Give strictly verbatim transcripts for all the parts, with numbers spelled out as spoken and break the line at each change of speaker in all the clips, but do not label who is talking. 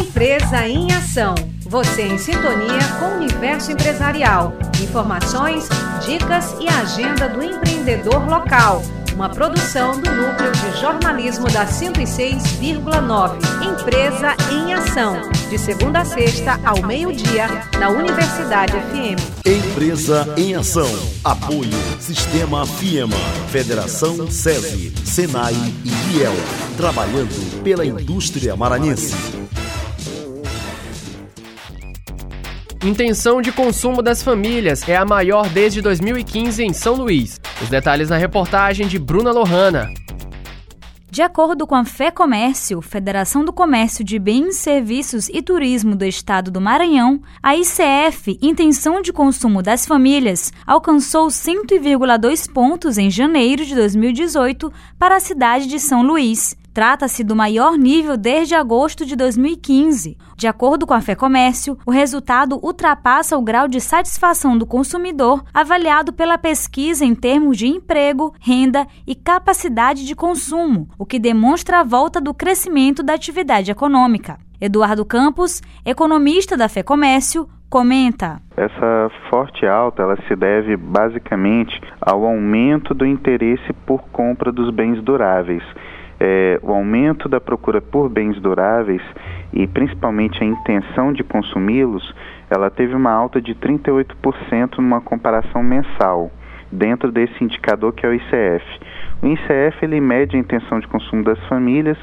Empresa em Ação. Você em sintonia com o universo empresarial. Informações, dicas e agenda do empreendedor local. Uma produção do Núcleo de Jornalismo da cento e seis vírgula nove. Empresa em Ação. De segunda a sexta, ao meio-dia, na Universidade F M.
Empresa em Ação. Apoio Sistema FIEMA, Federação SESI, SENAI e I E L. Trabalhando pela indústria maranhense.
Intenção de consumo das famílias é a maior desde dois mil e quinze em São Luís. Os detalhes na reportagem de Bruna Lohana.
De acordo com a FEComércio, Federação do Comércio de Bens, Serviços e Turismo do Estado do Maranhão, a I C F, Intenção de Consumo das Famílias, alcançou cento vírgula dois pontos em janeiro de dois mil e dezoito para a cidade de São Luís. Trata-se do maior nível desde agosto de dois mil e quinze. De acordo com a FEComércio, o resultado ultrapassa o grau de satisfação do consumidor avaliado pela pesquisa em termos de emprego, renda e capacidade de consumo, o que demonstra a volta do crescimento da atividade econômica. Eduardo Campos, economista da FEComércio, comenta.
Essa forte alta ela se deve basicamente ao aumento do interesse por compra dos bens duráveis. É, o aumento da procura por bens duráveis e principalmente a intenção de consumi-los, ela teve uma alta de trinta e oito por cento numa comparação mensal, dentro desse indicador que é o I C F. O I C F ele mede a intenção de consumo das famílias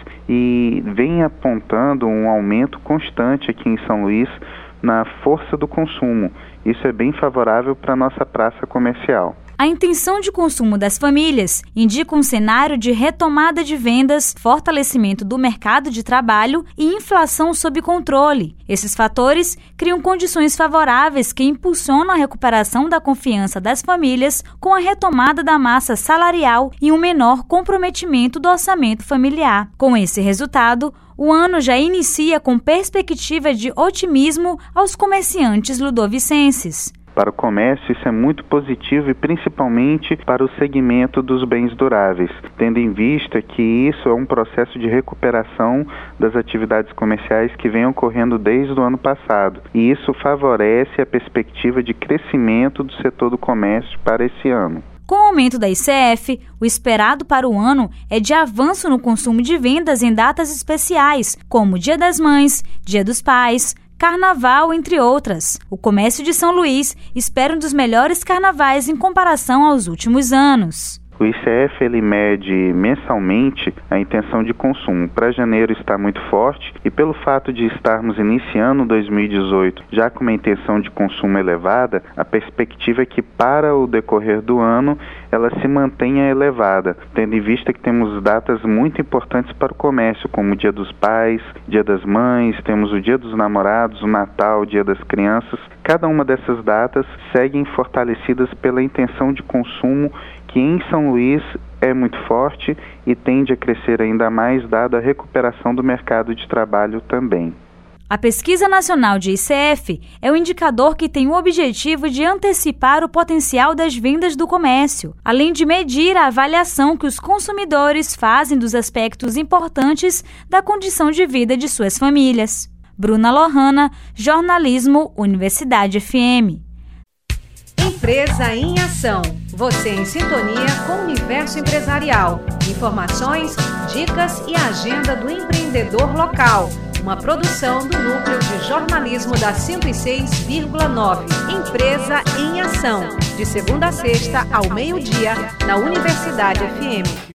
e vem apontando um aumento constante aqui em São Luís na força do consumo. Isso é bem favorável para a nossa praça comercial.
A intenção de consumo das famílias indica um cenário de retomada de vendas, fortalecimento do mercado de trabalho e inflação sob controle. Esses fatores criam condições favoráveis que impulsionam a recuperação da confiança das famílias com a retomada da massa salarial e um menor comprometimento do orçamento familiar. Com esse resultado, o ano já inicia com perspectiva de otimismo aos comerciantes ludovicenses.
Para o comércio, isso é muito positivo e principalmente para o segmento dos bens duráveis, tendo em vista que isso é um processo de recuperação das atividades comerciais que vem ocorrendo desde o ano passado. E isso favorece a perspectiva de crescimento do setor do comércio para esse ano.
Com o aumento da I C F, o esperado para o ano é de avanço no consumo de vendas em datas especiais, como Dia das Mães, Dia dos Pais, Carnaval, entre outras. O comércio de São Luís espera um dos melhores carnavais em comparação aos últimos anos.
O I C F ele mede mensalmente a intenção de consumo. Para janeiro está muito forte e pelo fato de estarmos iniciando dois mil e dezoito já com uma intenção de consumo elevada, a perspectiva é que para o decorrer do ano ela se mantenha elevada, tendo em vista que temos datas muito importantes para o comércio, como o Dia dos Pais, Dia das Mães, temos o Dia dos Namorados, o Natal, o Dia das Crianças. Cada uma dessas datas seguem fortalecidas pela intenção de consumo que em São Luís é muito forte e tende a crescer ainda mais dada a recuperação do mercado de trabalho também.
A Pesquisa Nacional de I C F é o indicador que tem o objetivo de antecipar o potencial das vendas do comércio, além de medir a avaliação que os consumidores fazem dos aspectos importantes da condição de vida de suas famílias. Bruna Lohana, Jornalismo, Universidade F M.
Empresa em Ação. Você em sintonia com o universo empresarial. Informações, dicas e agenda do empreendedor local. Uma produção do Núcleo de Jornalismo da cento e seis vírgula nove. Empresa em Ação. De segunda a sexta, ao meio-dia, na Universidade F M.